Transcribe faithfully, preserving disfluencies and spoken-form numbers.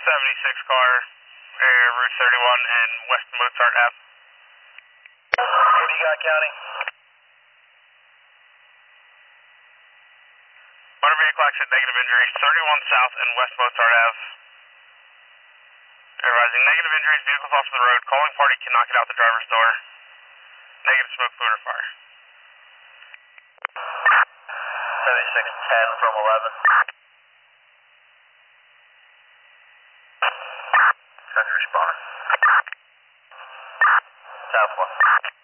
seventy-six car, area Route thirty-one and West Mozart Ave. What do you got, County? Motor vehicle accident, negative injuries, thirty-one South and West Mozart Ave. Advising negative injuries, vehicles off the road, calling party cannot get out the driver's door. Negative smoke, fluid, or fire. seventy-six ten from eleven. Send respond. Southwest.